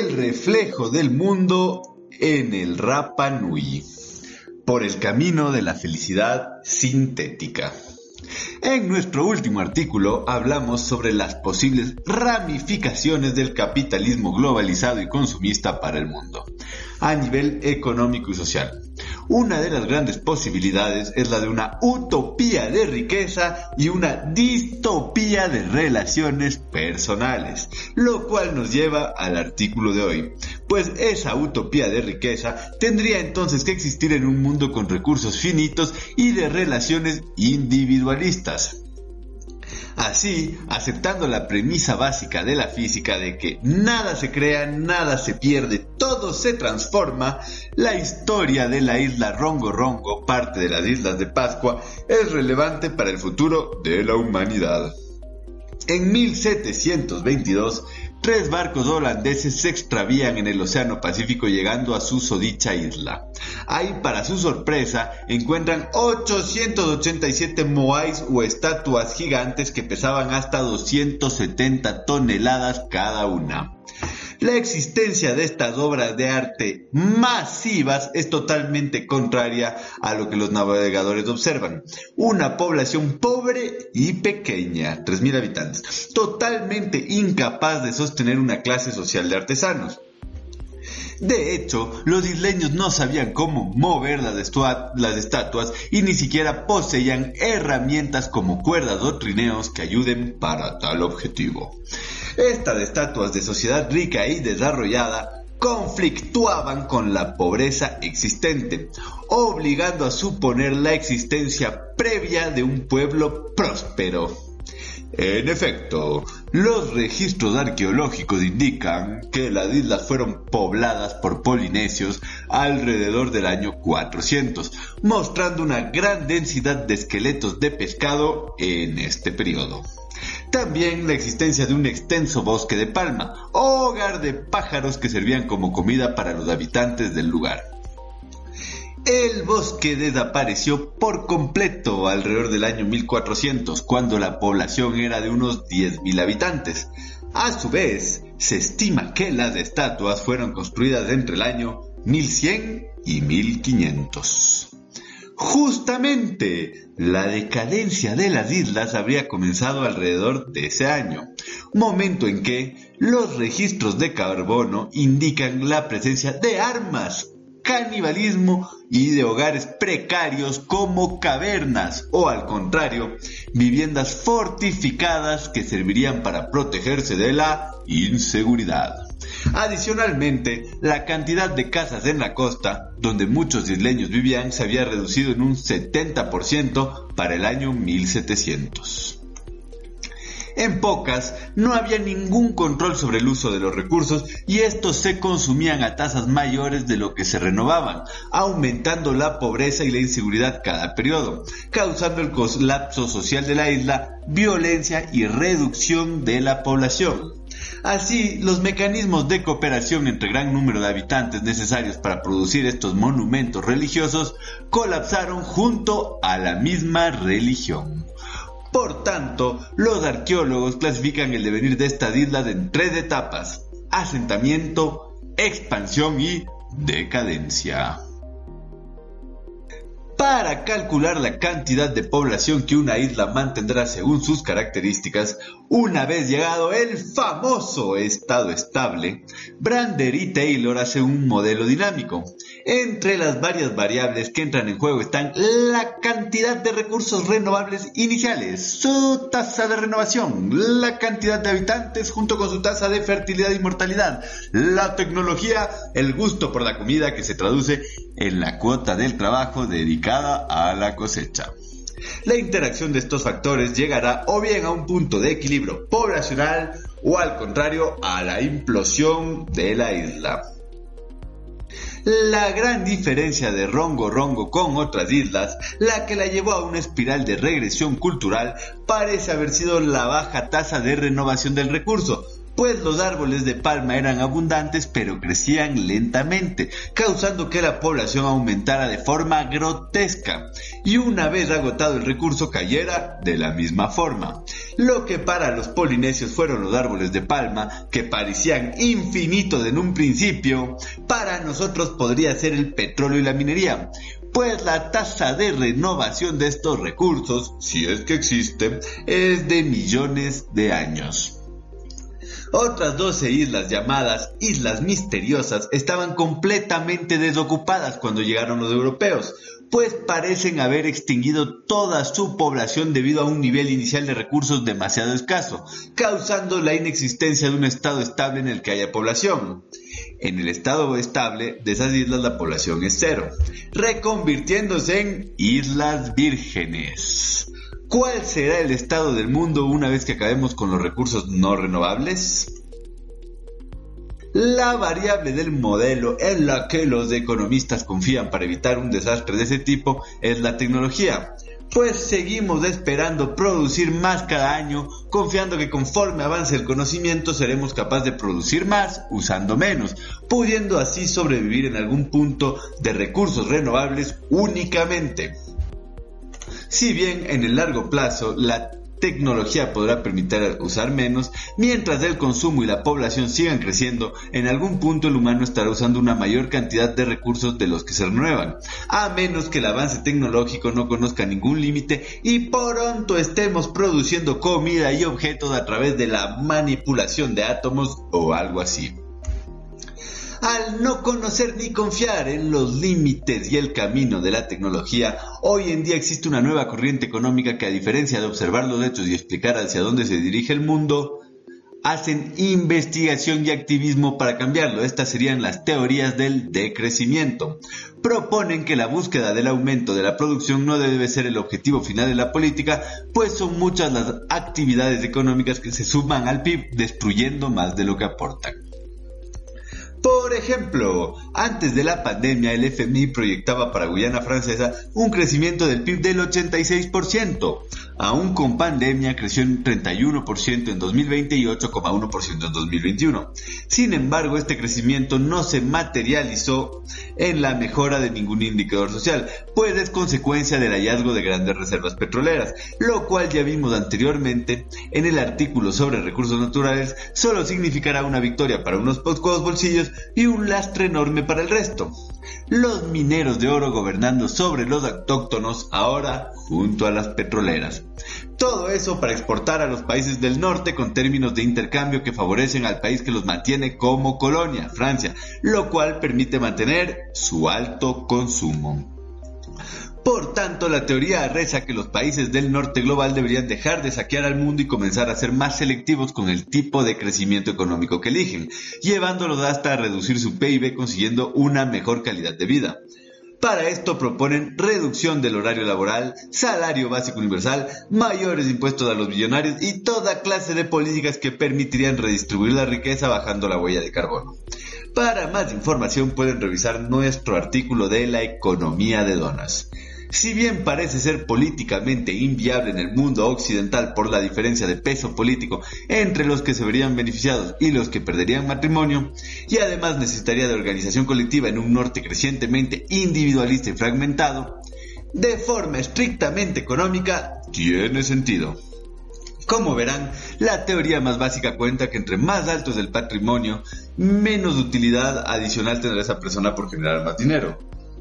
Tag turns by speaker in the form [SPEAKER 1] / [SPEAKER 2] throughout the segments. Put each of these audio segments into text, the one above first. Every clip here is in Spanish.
[SPEAKER 1] El reflejo del mundo en el Rapa Nui, por el camino de la felicidad sintética. En nuestro último artículo hablamos sobre las posibles ramificaciones del capitalismo globalizado y consumista para el mundo, a nivel económico y social. Una de las grandes posibilidades es la de una utopía de riqueza y una distopía de relaciones personales, lo cual nos lleva al artículo de hoy, pues esa utopía de riqueza tendría entonces que existir en un mundo con recursos finitos y de relaciones individualistas. Así, aceptando la premisa básica de la física de que nada se crea, nada se pierde, todo se transforma, la historia de la isla Rongo Rongo, parte de las Islas de Pascua, es relevante para el futuro de la humanidad. En 1722, 3 barcos holandeses se extravían en el Océano Pacífico llegando a susodicha isla. Ahí, para su sorpresa, encuentran 887 moais o estatuas gigantes que pesaban hasta 270 toneladas cada una. La existencia de estas obras de arte masivas es totalmente contraria a lo que los navegadores observan. Una población pobre y pequeña, 3.000 habitantes, totalmente incapaz de sostener una clase social de artesanos. De hecho, los isleños no sabían cómo mover las estatuas y ni siquiera poseían herramientas como cuerdas o trineos que ayuden para tal objetivo. Estas estatuas de sociedad rica y desarrollada conflictuaban con la pobreza existente, obligando a suponer la existencia previa de un pueblo próspero. En efecto, los registros arqueológicos indican que las islas fueron pobladas por polinesios alrededor del año 400, mostrando una gran densidad de esqueletos de pescado en este periodo. También la existencia de un extenso bosque de palma, hogar de pájaros que servían como comida para los habitantes del lugar. El bosque desapareció por completo alrededor del año 1400, cuando la población era de unos 10.000 habitantes. A su vez, se estima que las estatuas fueron construidas entre el año 1100 y 1500. Justamente, la decadencia de las islas habría comenzado alrededor de ese año, momento en que los registros de carbono indican la presencia de armas, canibalismo y de hogares precarios como cavernas o, al contrario, viviendas fortificadas que servirían para protegerse de la inseguridad. Adicionalmente, la cantidad de casas en la costa, donde muchos isleños vivían, se había reducido en un 70% para el año 1700. En pocas, no había ningún control sobre el uso de los recursos y estos se consumían a tasas mayores de lo que se renovaban, aumentando la pobreza y la inseguridad cada periodo, causando el colapso social de la isla, violencia y reducción de la población. Así, los mecanismos de cooperación entre gran número de habitantes necesarios para producir estos monumentos religiosos colapsaron junto a la misma religión. Por tanto, los arqueólogos clasifican el devenir de estas islas en 3 etapas: asentamiento, expansión y decadencia. Para calcular la cantidad de población que una isla mantendrá según sus características, una vez llegado el famoso estado estable, Brander y Taylor hacen un modelo dinámico. Entre las varias variables que entran en juego están la cantidad de recursos renovables iniciales, su tasa de renovación, la cantidad de habitantes junto con su tasa de fertilidad y mortalidad, la tecnología, el gusto por la comida que se traduce en la cuota del trabajo dedicada a la cosecha. La interacción de estos factores llegará o bien a un punto de equilibrio poblacional o, al contrario, a la implosión de la isla. La gran diferencia de Rongo Rongo con otras islas, la que la llevó a una espiral de regresión cultural, parece haber sido la baja tasa de renovación del recurso, pues los árboles de palma eran abundantes pero crecían lentamente, causando que la población aumentara de forma grotesca y una vez agotado el recurso cayera de la misma forma. Lo que para los polinesios fueron los árboles de palma, que parecían infinitos en un principio, para nosotros podría ser el petróleo y la minería, pues la tasa de renovación de estos recursos, si es que existe, es de millones de años. Otras 12 islas llamadas Islas Misteriosas estaban completamente desocupadas cuando llegaron los europeos, pues parecen haber extinguido toda su población debido a un nivel inicial de recursos demasiado escaso, causando la inexistencia de un estado estable en el que haya población. En el estado estable de esas islas la población es cero, reconvirtiéndose en Islas Vírgenes. ¿Cuál será el estado del mundo una vez que acabemos con los recursos no renovables? La variable del modelo en la que los economistas confían para evitar un desastre de ese tipo es la tecnología, pues seguimos esperando producir más cada año, confiando que conforme avance el conocimiento seremos capaces de producir más usando menos, pudiendo así sobrevivir en algún punto de recursos renovables únicamente. Si bien en el largo plazo la tecnología podrá permitir usar menos, mientras el consumo y la población sigan creciendo, en algún punto el humano estará usando una mayor cantidad de recursos de los que se renuevan, a menos que el avance tecnológico no conozca ningún límite y pronto estemos produciendo comida y objetos a través de la manipulación de átomos o algo así. Al no conocer ni confiar en los límites y el camino de la tecnología, hoy en día existe una nueva corriente económica que, a diferencia de observar los hechos y explicar hacia dónde se dirige el mundo, hacen investigación y activismo para cambiarlo. Estas serían las teorías del decrecimiento. Proponen que la búsqueda del aumento de la producción no debe ser el objetivo final de la política, pues son muchas las actividades económicas que se suman al PIB, destruyendo más de lo que aportan. Por ejemplo, antes de la pandemia el FMI proyectaba para Guyana Francesa un crecimiento del PIB del 86%. Aún con pandemia creció en 31% en 2020 y 8,1% en 2021. Sin embargo, este crecimiento no se materializó en la mejora de ningún indicador social, pues es consecuencia del hallazgo de grandes reservas petroleras, lo cual ya vimos anteriormente en el artículo sobre recursos naturales, solo significará una victoria para unos pocos bolsillos y un lastre enorme para el resto. Los mineros de oro gobernando sobre los autóctonos, ahora junto a las petroleras. Todo eso para exportar a los países del norte con términos de intercambio que favorecen al país que los mantiene como colonia, Francia, lo cual permite mantener su alto consumo. Por tanto, la teoría reza que los países del norte global deberían dejar de saquear al mundo y comenzar a ser más selectivos con el tipo de crecimiento económico que eligen, llevándolos hasta reducir su PIB consiguiendo una mejor calidad de vida. Para esto proponen reducción del horario laboral, salario básico universal, mayores impuestos a los millonarios y toda clase de políticas que permitirían redistribuir la riqueza bajando la huella de carbono. Para más información pueden revisar nuestro artículo de la economía de donas. Si bien parece ser políticamente inviable en el mundo occidental por la diferencia de peso político entre los que se verían beneficiados y los que perderían matrimonio, y además necesitaría de organización colectiva en un norte crecientemente individualista y fragmentado, de forma estrictamente económica tiene sentido. Como verán, la teoría más básica cuenta que entre más alto es el patrimonio, menos utilidad adicional tendrá esa persona por generar más dinero.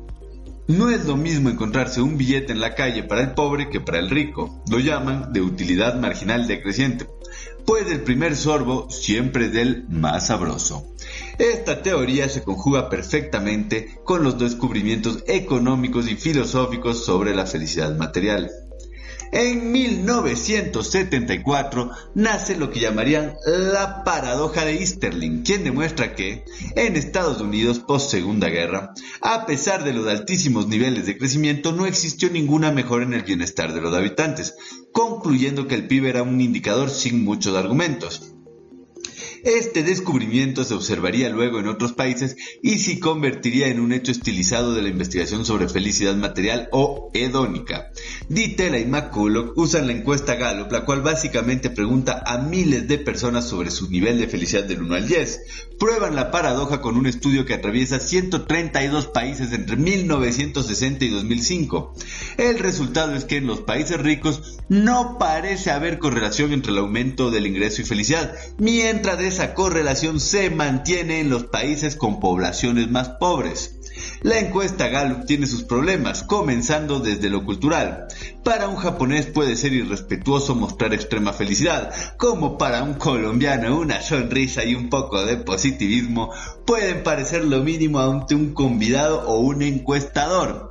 [SPEAKER 1] No es lo mismo encontrarse un billete en la calle para el pobre que para el rico. Lo llaman de utilidad marginal decreciente, pues el primer sorbo siempre es el más sabroso. Esta teoría se conjuga perfectamente con los descubrimientos económicos y filosóficos sobre la felicidad material. En 1974 nace lo que llamarían la paradoja de Easterling, quien demuestra que, en Estados Unidos post Segunda Guerra, a pesar de los altísimos niveles de crecimiento, no existió ninguna mejora en el bienestar de los habitantes, concluyendo que el PIB era un indicador sin muchos argumentos. Este descubrimiento se observaría luego en otros países y se convertiría en un hecho estilizado de la investigación sobre felicidad material o hedónica. Ditela y McCulloch usan la encuesta Gallup, la cual básicamente pregunta a miles de personas sobre su nivel de felicidad del 1 al 10. Prueban la paradoja con un estudio que atraviesa 132 países entre 1960 y 2005. El resultado es que en los países ricos no parece haber correlación entre el aumento del ingreso y felicidad, mientras esa correlación se mantiene en los países con poblaciones más pobres. La encuesta Gallup tiene sus problemas, comenzando desde lo cultural. Para un japonés puede ser irrespetuoso mostrar extrema felicidad, como para un colombiano una sonrisa y un poco de positivismo pueden parecer lo mínimo ante un convidado o un encuestador.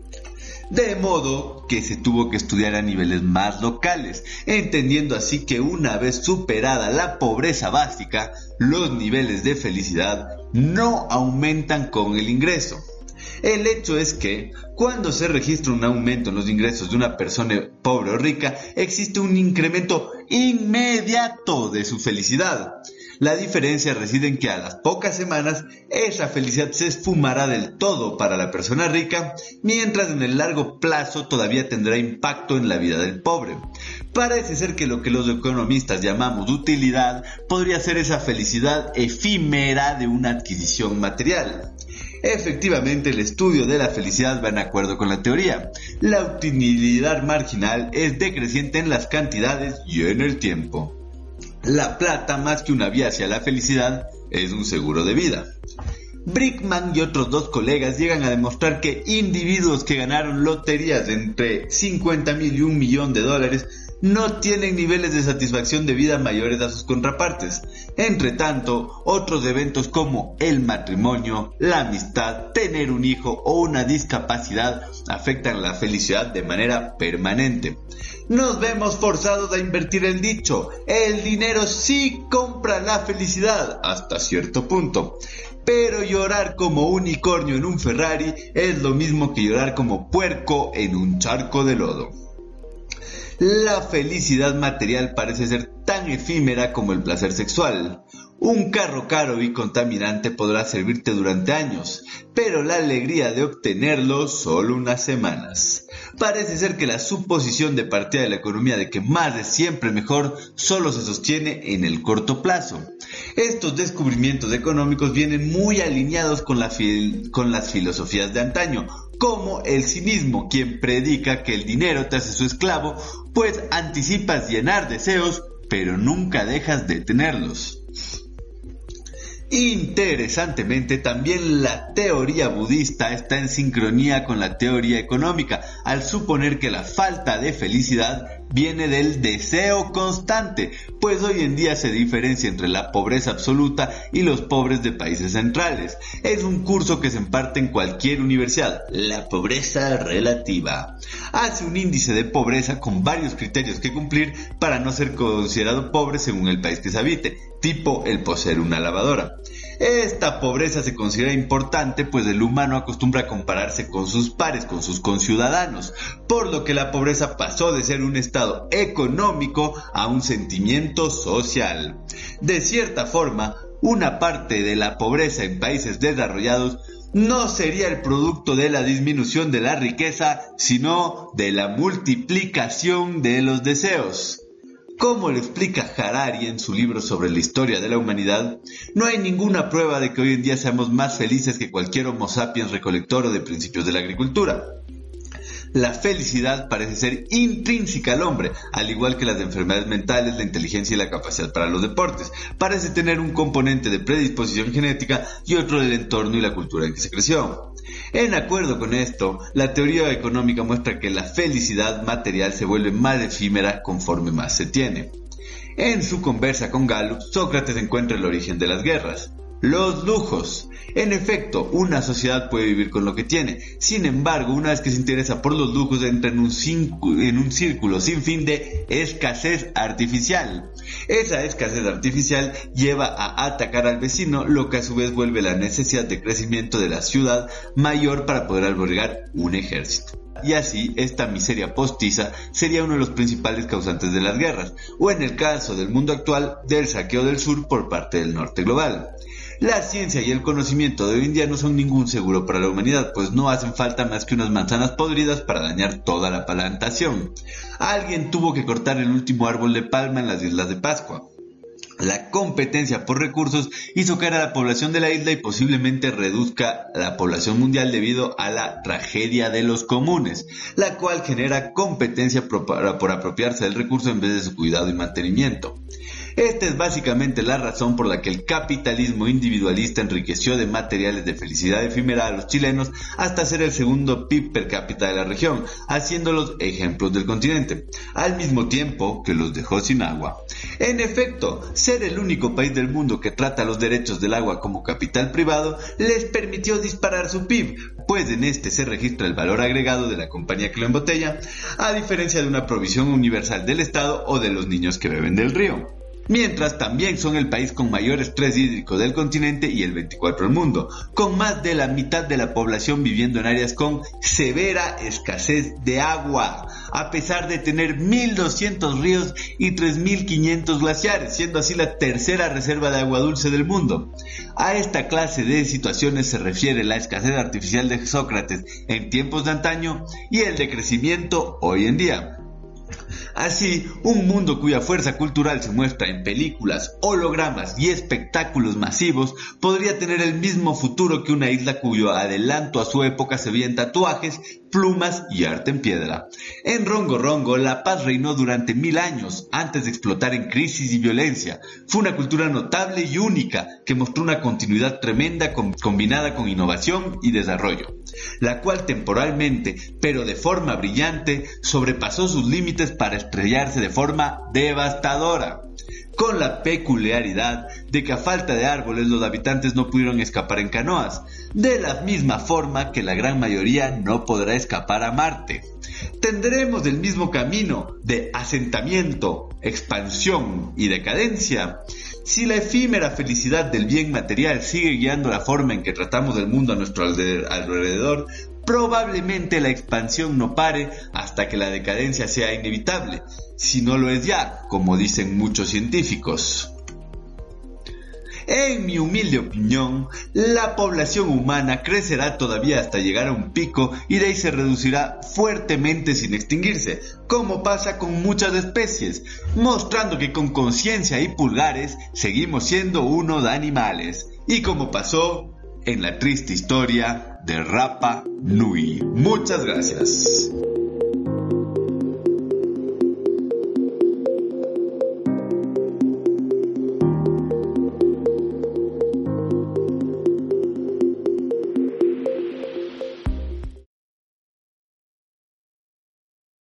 [SPEAKER 1] De modo que se tuvo que estudiar a niveles más locales, entendiendo así que una vez superada la pobreza básica, los niveles de felicidad no aumentan con el ingreso. El hecho es que, cuando se registra un aumento en los ingresos de una persona pobre o rica, existe un incremento inmediato de su felicidad. La diferencia reside en que a las pocas semanas esa felicidad se esfumará del todo para la persona rica, mientras en el largo plazo todavía tendrá impacto en la vida del pobre. Parece ser que lo que los economistas llamamos utilidad podría ser esa felicidad efímera de una adquisición material. Efectivamente, el estudio de la felicidad va en acuerdo con la teoría. La utilidad marginal es decreciente en las cantidades y en el tiempo. La plata, más que una vía hacia la felicidad, es un seguro de vida. Brickman y otros dos colegas llegan a demostrar que individuos que ganaron loterías de entre 50,000 y $1 millón no tienen niveles de satisfacción de vida mayores a sus contrapartes. Entre tanto, otros eventos como el matrimonio, la amistad, tener un hijo o una discapacidad afectan la felicidad de manera permanente. Nos vemos forzados a invertir el dicho: el dinero sí compra la felicidad hasta cierto punto. Pero llorar como unicornio en un Ferrari es lo mismo que llorar como puerco en un charco de lodo. La felicidad material parece ser tan efímera como el placer sexual. Un carro caro y contaminante podrá servirte durante años, pero la alegría de obtenerlo solo unas semanas. Parece ser que la suposición de partida de la economía de que más es siempre mejor solo se sostiene en el corto plazo. Estos descubrimientos económicos vienen muy alineados con las filosofías de antaño, como el cinismo, quien predica que el dinero te hace su esclavo, pues anticipas llenar deseos, pero nunca dejas de tenerlos. Interesantemente, también la teoría budista está en sincronía con la teoría económica, al suponer que la falta de felicidad viene del deseo constante, pues hoy en día se diferencia entre la pobreza absoluta y los pobres de países centrales. Es un curso que se imparte en cualquier universidad, la pobreza relativa. Hace un índice de pobreza con varios criterios que cumplir para no ser considerado pobre según el país que se habite, tipo el poseer una lavadora. Esta pobreza se considera importante, pues el humano acostumbra a compararse con sus pares, con sus conciudadanos, por lo que la pobreza pasó de ser un estado económico a un sentimiento social. De cierta forma, una parte de la pobreza en países desarrollados no sería el producto de la disminución de la riqueza, sino de la multiplicación de los deseos. Como lo explica Harari en su libro sobre la historia de la humanidad, no hay ninguna prueba de que hoy en día seamos más felices que cualquier Homo sapiens recolector o de principios de la agricultura. La felicidad parece ser intrínseca al hombre, al igual que las enfermedades mentales, la inteligencia y la capacidad para los deportes. Parece tener un componente de predisposición genética y otro del entorno y la cultura en que se creció. En acuerdo con esto, la teoría económica muestra que la felicidad material se vuelve más efímera conforme más se tiene. En su conversa con Gallup, Sócrates encuentra el origen de las guerras. Los lujos. En efecto, una sociedad puede vivir con lo que tiene. Sin embargo, una vez que se interesa por los lujos, entra en un círculo sin fin de escasez artificial. Esa escasez artificial lleva a atacar al vecino, lo que a su vez vuelve la necesidad de crecimiento de la ciudad mayor para poder albergar un ejército. Y así, esta miseria postiza sería uno de los principales causantes de las guerras, o en el caso del mundo actual, del saqueo del sur por parte del norte global. La ciencia y el conocimiento de hoy en día no son ningún seguro para la humanidad, pues no hacen falta más que unas manzanas podridas para dañar toda la plantación. Alguien tuvo que cortar el último árbol de palma en las Islas de Pascua. La competencia por recursos hizo caer a la población de la isla y posiblemente reduzca la población mundial debido a la tragedia de los comunes, la cual genera competencia por apropiarse del recurso en vez de su cuidado y mantenimiento. Esta es básicamente la razón por la que el capitalismo individualista enriqueció de materiales de felicidad efímera a los chilenos hasta ser el segundo PIB per cápita de la región, haciéndolos ejemplos del continente, al mismo tiempo que los dejó sin agua. En efecto, ser el único país del mundo que trata los derechos del agua como capital privado les permitió disparar su PIB, pues en este se registra el valor agregado de la compañía que lo embotella, a diferencia de una provisión universal del Estado o de los niños que beben del río. Mientras también son el país con mayor estrés hídrico del continente y el 24 del mundo, con más de la mitad de la población viviendo en áreas con severa escasez de agua, a pesar de tener 1.200 ríos y 3.500 glaciares, siendo así la tercera reserva de agua dulce del mundo. A esta clase de situaciones se refiere la escasez artificial de Sócrates en tiempos de antaño y el decrecimiento hoy en día. Así, un mundo cuya fuerza cultural se muestra en películas, hologramas y espectáculos masivos podría tener el mismo futuro que una isla cuyo adelanto a su época se veía en tatuajes, plumas y arte en piedra. En Rongo Rongo la paz reinó durante 1000 años antes de explotar en crisis y violencia. Fue una cultura notable y única que mostró una continuidad tremenda combinada con innovación y desarrollo, la cual temporalmente, pero de forma brillante, sobrepasó sus límites para estrellarse de forma devastadora, con la peculiaridad de que a falta de árboles los habitantes no pudieron escapar en canoas, de la misma forma que la gran mayoría no podrá escapar a Marte. Tendremos el mismo camino de asentamiento, expansión y decadencia. Si la efímera felicidad del bien material sigue guiando la forma en que tratamos el mundo a nuestro alrededor, probablemente la expansión no pare hasta que la decadencia sea inevitable, si no lo es ya, como dicen muchos científicos. En mi humilde opinión, la población humana crecerá todavía hasta llegar a un pico y de ahí se reducirá fuertemente sin extinguirse, como pasa con muchas especies, mostrando que con conciencia y pulgares seguimos siendo unos animales, y como pasó en la triste historia de Rapa Nui. Muchas gracias.